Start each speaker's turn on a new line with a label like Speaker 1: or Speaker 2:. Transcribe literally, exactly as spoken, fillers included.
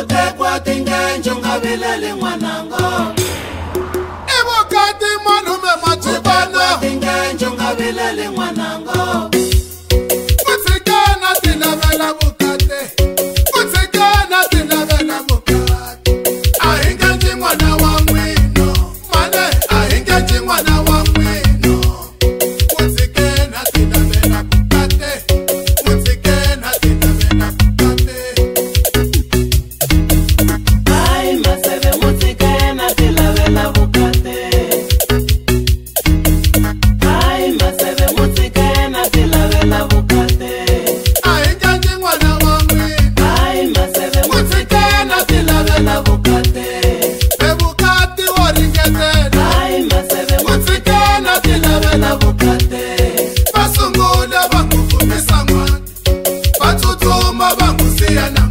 Speaker 1: utekwa tingenjo ngavilele mwanango.
Speaker 2: Evo kati malume matubano.
Speaker 1: Utekwa tingenjo ngavilele mwanango.
Speaker 2: Kutikana tilavela bukate. Kutikana tilavela bukate. Ahingenji mwana wa mwino. Mane ahingenji mwana wa mwino. Kutikana tilavela bukate. Kutikana tilavela bukate.
Speaker 1: Ai masebe mutikena tilavela bukate. Ai masebe mutikena tilavela bukate.
Speaker 2: Ahingenji mwana wa mwino.
Speaker 1: Ai masebe mutikena tilavela bukate.
Speaker 2: Bebukati waringetena.
Speaker 1: Ai masebe mutikena tilavela bukate.
Speaker 2: Basungule bangufundisa mwana. Batutuma bangusiyana.